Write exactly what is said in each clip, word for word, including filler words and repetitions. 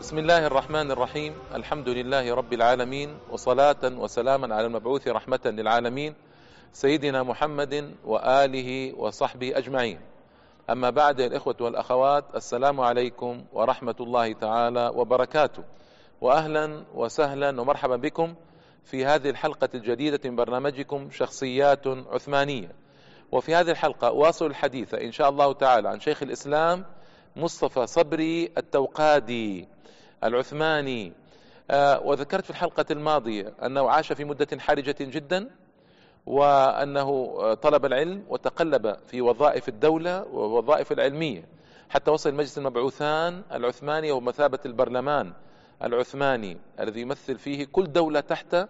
بسم الله الرحمن الرحيم. الحمد لله رب العالمين، وصلاة وسلاما على المبعوث رحمة للعالمين سيدنا محمد وآله وصحبه أجمعين. أما بعد، الإخوة والأخوات، السلام عليكم ورحمة الله تعالى وبركاته، وأهلا وسهلا ومرحبا بكم في هذه الحلقة الجديدة من برنامجكم شخصيات عثمانية. وفي هذه الحلقة أواصل الحديث إن شاء الله تعالى عن شيخ الإسلام مصطفى صبري التوقادي العثماني. آه وذكرت في الحلقة الماضية أنه عاش في مدة حرجة جدا، وأنه طلب العلم وتقلب في وظائف الدولة ووظائف العلمية حتى وصل مجلس المبعوثان العثماني ومثابة البرلمان العثماني الذي يمثل فيه كل دولة تحت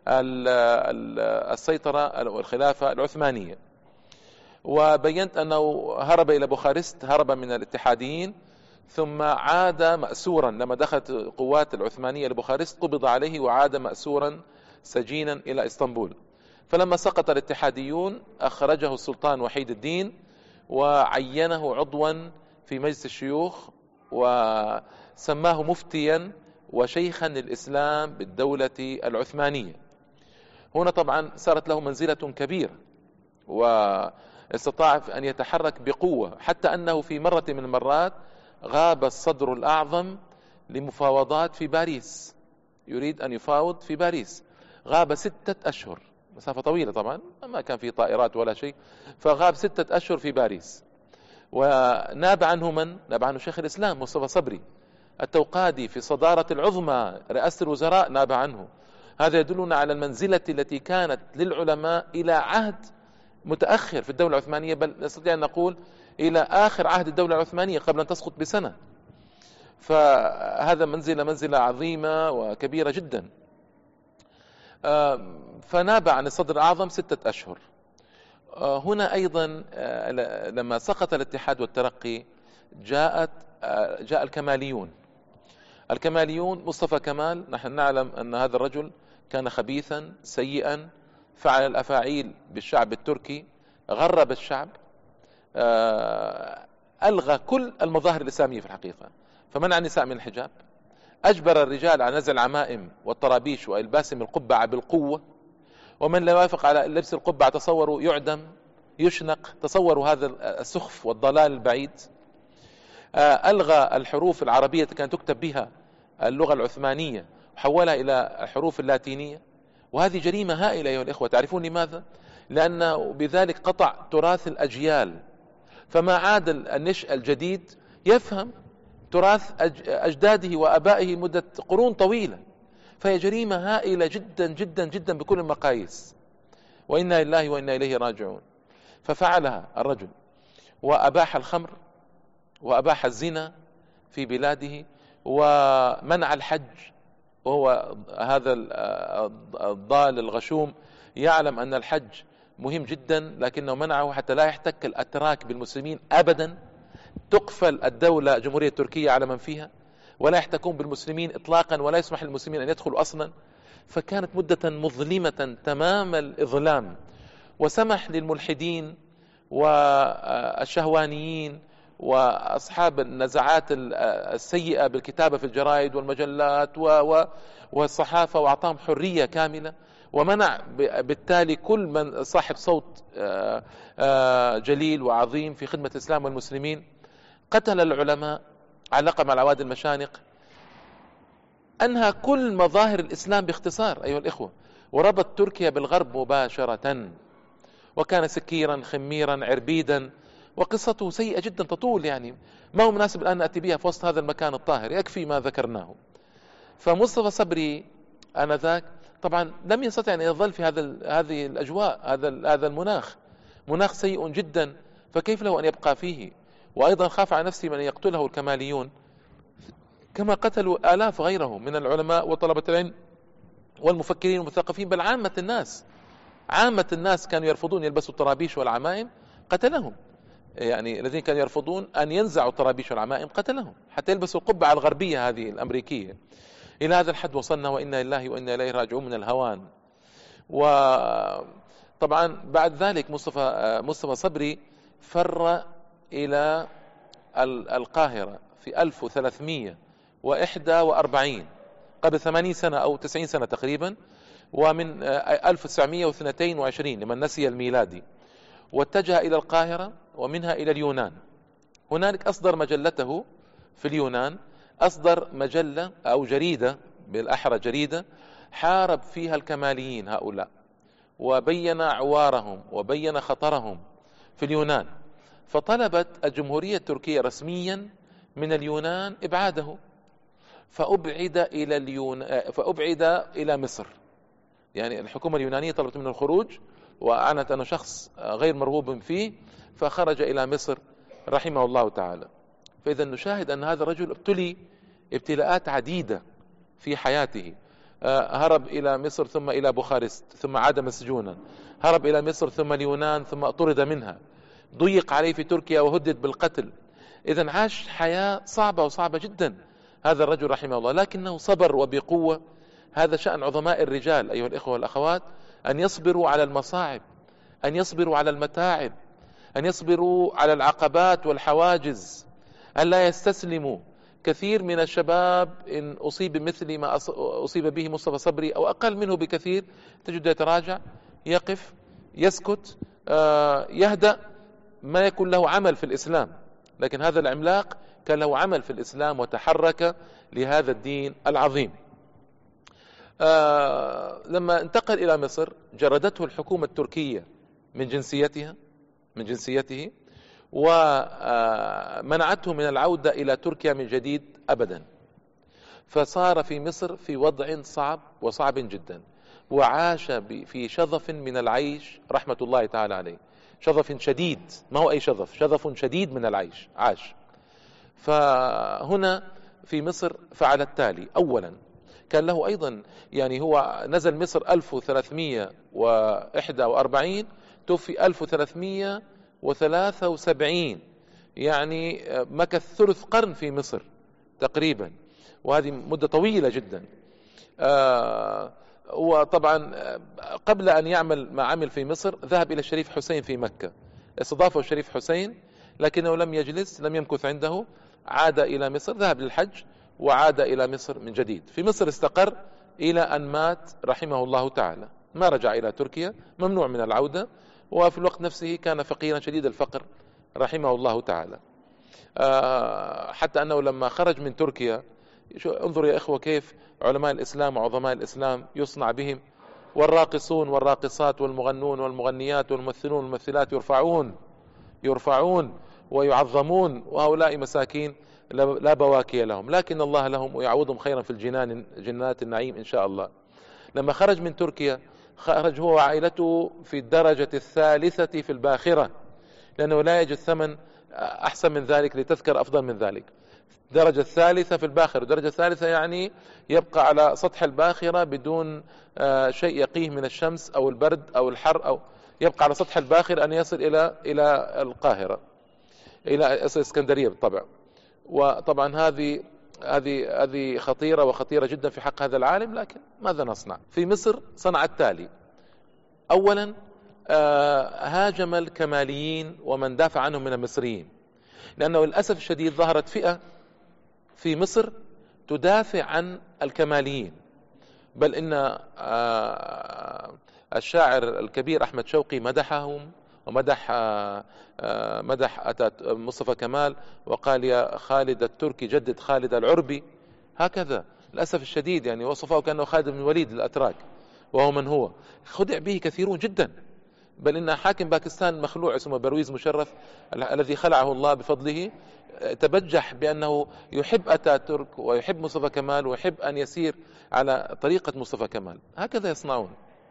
السيطرة والخلافة العثمانية. وبينت أنه هرب إلى بوخارست، هرب من الاتحاديين، ثم عاد مأسورا لما دخلت القوات العثمانية لبوخارست، قبض عليه وعاد مأسورا سجينا إلى إسطنبول. فلما سقط الاتحاديون أخرجه السلطان وحيد الدين وعينه عضوا في مجلس الشيوخ، وسماه مفتيا وشيخا للإسلام بالدولة العثمانية. هنا طبعا صارت له منزلة كبيرة، واستطاع أن يتحرك بقوة، حتى أنه في مرة من المرات غاب الصدر الأعظم لمفاوضات في باريس، يريد أن يفاوض في باريس، غاب ستة أشهر، مسافة طويلة طبعا، ما كان في طائرات ولا شيء، فغاب ستة أشهر في باريس. وناب عنه من؟ ناب عنه شيخ الإسلام مصطفى صبري التوقادي في صدارة العظمى رئاسة الوزراء، ناب عنه. هذا يدلنا على المنزلة التي كانت للعلماء إلى عهد متأخر في الدولة العثمانية، بل نستطيع أن نقول إلى آخر عهد الدولة العثمانية قبل أن تسقط بسنة. فهذا منزلة منزلة عظيمة وكبيرة جدا. فناب عن الصدر الأعظم ستة أشهر. هنا أيضا لما سقط الاتحاد والترقي جاءت جاء الكماليون. الكماليون مصطفى كمال، نحن نعلم أن هذا الرجل كان خبيثا سيئا، فعل الأفاعيل بالشعب التركي، غرب الشعب، ألغى كل المظاهر الإسلامية في الحقيقة، فمنع النساء من الحجاب، أجبر الرجال على نزع العمائم والطرابيش وإلباسهم القبعة بالقوة، ومن لا يوافق على لبس القبعة تصوروا يعدم يشنق. تصوروا هذا السخف والضلال البعيد. ألغى الحروف العربية كانت تكتب بها اللغة العثمانية وحولها إلى الحروف اللاتينية، وهذه جريمة هائلة أيها الإخوة. تعرفون لماذا؟ لأنه بذلك قطع تراث الأجيال، فما عاد النشء الجديد يفهم تراث أجداده وأبائه مدة قرون طويلة. فهي جريمة هائلة جدا جدا جدا بكل المقاييس، وإنا لله وإنا إليه راجعون. ففعلها الرجل، وأباح الخمر وأباح الزنا في بلاده، ومنع الحج، وهو هذا الضال الغشوم يعلم أن الحج مهم جدا، لكنه منعه حتى لا يحتك الأتراك بالمسلمين أبدا. تقفل الدولة جمهورية تركيا على من فيها، ولا يحتكون بالمسلمين إطلاقا، ولا يسمح للمسلمين أن يدخلوا أصلا. فكانت مدة مظلمة تمام الإظلام، وسمح للملحدين والشهوانيين وأصحاب النزعات السيئة بالكتابة في الجرائد والمجلات والصحافة، وأعطاهم حرية كاملة، ومنع بالتالي كل من صاحب صوت جليل وعظيم في خدمة الإسلام والمسلمين. قتل العلماء، علق مع العواد المشانق، أنهى كل مظاهر الإسلام باختصار أيها الإخوة، وربط تركيا بالغرب مباشرة، وكان سكيرا خميرا عربيدا، وقصته سيئة جدا تطول، يعني ما هو مناسب الآن نأتي بها في وسط هذا المكان الطاهر، يكفي ما ذكرناه. فمصطفى صبري آنذاك طبعا لم يستطع أن يظل في هذا هذه الأجواء، هذا هذا المناخ، مناخ سيء جدا، فكيف له أن يبقى فيه؟ وأيضا خاف على نفسه من أن يقتله الكماليون، كما قتلوا آلاف غيرهم من العلماء وطلبة العلم والمفكرين والمثقفين، بل عامة الناس. عامة الناس كانوا يرفضون يلبسوا الطرابيش والعمائم، قتلهم. يعني الذين كانوا يرفضون أن ينزعوا الطرابيش والعمائم قتلهم، حتى يلبسوا القبعة الغربية هذه الأمريكية. إلى هذا الحد وصلنا، وإنا لله وإنا إليه راجعون من الهوان. وطبعا بعد ذلك مصطفى مصطفى صبري فر إلى القاهرة في ألف وثلاثمئة وإحدى وأربعين، قبل ثمانين سنة أو تسعين سنة تقريبا، ومن ألف وتسعمائة واثنين وعشرين لمن نسي الميلادي، واتجه إلى القاهرة ومنها إلى اليونان. هنالك أصدر مجلته في اليونان، أصدر مجلة أو جريدة بالأحرى جريدة حارب فيها الكماليين هؤلاء، وبين عوارهم وبين خطرهم في اليونان. فطلبت الجمهورية التركية رسميا من اليونان إبعاده، فأبعد إلى اليونان فأبعد إلى مصر. يعني الحكومة اليونانية طلبت منه الخروج، وأعلنت أنه شخص غير مرغوب فيه، فخرج إلى مصر رحمه الله تعالى. فإذا نشاهد أن هذا الرجل ابتلي ابتلاءات عديدة في حياته. هرب إلى مصر ثم إلى بوخارست ثم عاد مسجونا، هرب إلى مصر ثم اليونان ثم طرد منها، ضيق عليه في تركيا وهدد بالقتل. إذن عاش حياة صعبة وصعبة جدا هذا الرجل رحمه الله، لكنه صبر وبقوة. هذا شأن عظماء الرجال أيها الإخوة والأخوات، أن يصبروا على المصاعب، أن يصبروا على المتاعب، أن يصبروا على العقبات والحواجز، أن لا يستسلموا. كثير من الشباب إن أصيب بمثل ما أصيب به مصطفى صبري أو أقل منه بكثير، تجد يتراجع، يقف، يسكت، يهدأ، ما يكون له عمل في الإسلام. لكن هذا العملاق كان له عمل في الإسلام وتحرك لهذا الدين العظيم. لما انتقل إلى مصر جردته الحكومة التركية من جنسيتها من جنسيته ومنعته من العودة إلى تركيا من جديد أبدا. فصار في مصر في وضع صعب وصعب جدا، وعاش في شظف من العيش رحمة الله تعالى عليه، شظف شديد، ما هو أي شظف، شظف شديد من العيش عاش. فهنا في مصر فعل التالي: أولا كان له أيضا، يعني هو نزل مصر ألف وثلاثمائة وواحد وأربعين، توفي ألف وثلاثمائة وثلاثة وسبعين، يعني مكث ثلث قرن في مصر تقريبا، وهذه مدة طويلة جدا. آه وطبعا قبل أن يعمل ما عمل في مصر ذهب إلى الشريف حسين في مكة، استضافه الشريف حسين، لكنه لم يجلس، لم يمكث عنده، عاد إلى مصر، ذهب للحج وعاد إلى مصر من جديد. في مصر استقر إلى أن مات رحمه الله تعالى، ما رجع إلى تركيا، ممنوع من العودة، وفي الوقت نفسه كان فقيرا شديد الفقر رحمه الله تعالى. حتى أنه لما خرج من تركيا، انظر يا إخوة كيف علماء الإسلام وعظماء الإسلام يصنع بهم، والراقصون والراقصات والمغنون والمغنيات والممثلون والممثلات يرفعون يرفعون ويعظمون، وهؤلاء مساكين لا بواكي لهم، لكن الله لهم ويعوضهم خيرا في الجنان، جنات النعيم إن شاء الله. لما خرج من تركيا خرج هو وعائلته في الدرجة الثالثة في الباخرة، لأنه لا يجد ثمن أحسن من ذلك لتذكر أفضل من ذلك. الدرجة الثالثة في الباخرة، الدرجة الثالثة يعني يبقى على سطح الباخرة بدون شيء يقيه من الشمس أو البرد أو الحر، أو يبقى على سطح الباخرة أن يصل إلى إلى القاهرة، إلى اسكندرية بالطبع. وطبعا هذه هذه هذه خطيرة وخطيرة جدا في حق هذا العالم، لكن ماذا نصنع؟ في مصر صنع التالي: أولا هاجم الكماليين ومن دافع عنهم من المصريين، لأنه للأسف الشديد ظهرت فئة في مصر تدافع عن الكماليين، بل إن الشاعر الكبير أحمد شوقي مدحهم ومدح مدح مصطفى كمال، وقال: يا خالد التركي جدد خالد العربي. هكذا للأسف الشديد، يعني وصفه كأنه خالد بن الوليد الأتراك، وهو من هو. خدع به كثيرون جدا، بل إن حاكم باكستان مخلوع اسمه برويز مشرف الذي خلعه الله بفضله تبجح بأنه يحب أتاتورك ويحب مصطفى كمال ويحب أن يسير على طريقة مصطفى كمال. هكذا يصنعون.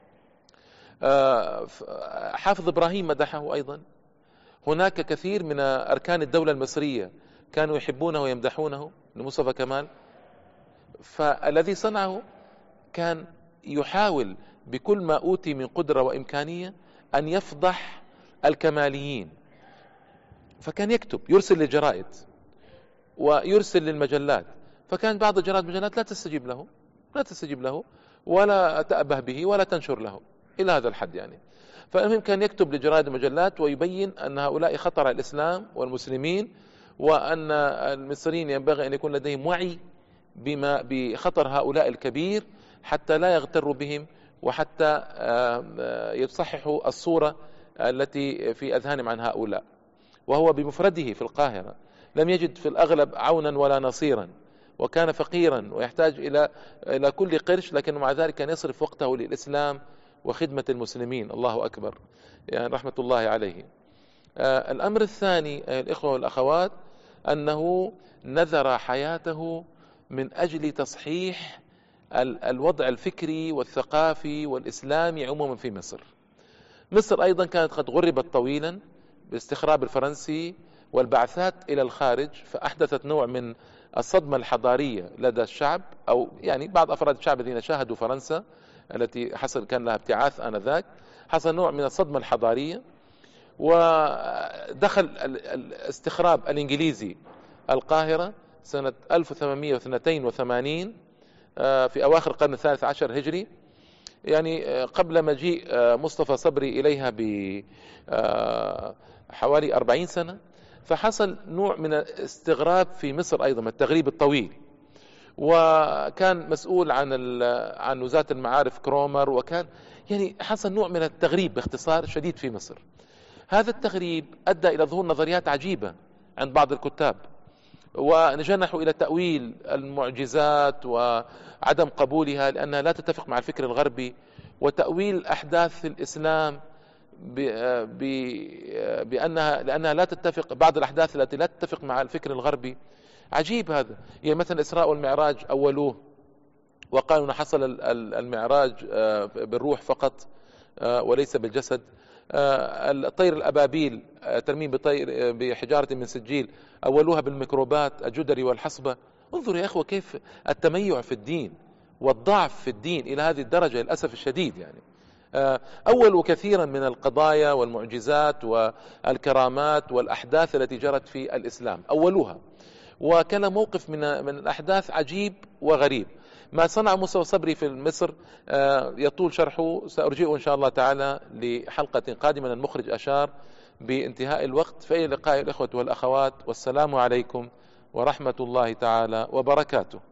حافظ إبراهيم مدحه أيضا. هناك كثير من أركان الدولة المصرية كانوا يحبونه ويمدحونه لمصطفى كمال. فالذي صنعه كان يحاول بكل ما أوتي من قدرة وإمكانية أن يفضح الكماليين، فكان يكتب، يرسل للجرائد ويرسل للمجلات، فكان بعض الجرائد والمجلات لا تستجيب له لا تستجيب له ولا تأبه به ولا تنشر له إلى هذا الحد يعني. فالمهم كان يكتب لجرائد المجلات ويبين أن هؤلاء خطر على الإسلام والمسلمين، وأن المصريين ينبغي أن يكون لديهم وعي بما بخطر هؤلاء الكبير حتى لا يغتروا بهم، وحتى يصححوا الصورة التي في أذهانهم عن هؤلاء. وهو بمفرده في القاهرة لم يجد في الأغلب عونا ولا نصيرا، وكان فقيرا ويحتاج إلى إلى كل قرش، لكن مع ذلك كان يصرف وقته للإسلام وخدمة المسلمين. الله أكبر، يعني رحمة الله عليه. آه الأمر الثاني الإخوة والأخوات أنه نذر حياته من أجل تصحيح الوضع الفكري والثقافي والإسلامي عموما في مصر. مصر أيضا كانت قد غربت طويلا باستخراب الفرنسي والبعثات إلى الخارج، فأحدثت نوع من الصدمة الحضارية لدى الشعب، أو يعني بعض أفراد الشعب الذين شاهدوا فرنسا التي حصل كان لها ابتعاث آنذاك، حصل نوع من الصدمة الحضارية. ودخل الاستخراب الإنجليزي القاهرة سنة ألف وثمانمائة واثنين وثمانين في أواخر القرن الثالث عشر هجري، يعني قبل مجيء مصطفى صبري إليها بحوالي أربعين سنة. فحصل نوع من الاستغراب في مصر أيضا، التغريب الطويل، وكان مسؤول عن عن وزارة المعارف كرومر، وكان يعني حصل نوع من التغريب باختصار شديد في مصر. هذا التغريب أدى إلى ظهور نظريات عجيبة عند بعض الكتاب، ونجنحوا إلى تأويل المعجزات وعدم قبولها لأنها لا تتفق مع الفكر الغربي، وتأويل أحداث الإسلام بأنها لأنها لا تتفق، بعض الأحداث التي لا تتفق مع الفكر الغربي. عجيب هذا. يعني مثلا الإسراء والمعراج أولوه وقالوا أن حصل المعراج بالروح فقط وليس بالجسد. الطير الأبابيل، ترميم بطير بحجارة من سجيل، أولوها بالميكروبات الجدري والحصبة. انظروا يا أخوة كيف التميع في الدين والضعف في الدين إلى هذه الدرجة للأسف الشديد. يعني أولوا كثيرا من القضايا والمعجزات والكرامات والأحداث التي جرت في الإسلام، أولوها، وكان موقف من من الأحداث عجيب وغريب. ما صنع مصطفى صبري في مصر يطول شرحه، سأرجئه إن شاء الله تعالى لحلقة قادمة. المخرج أشار بانتهاء الوقت، فإلى اللقاء الإخوة والأخوات، والسلام عليكم ورحمة الله تعالى وبركاته.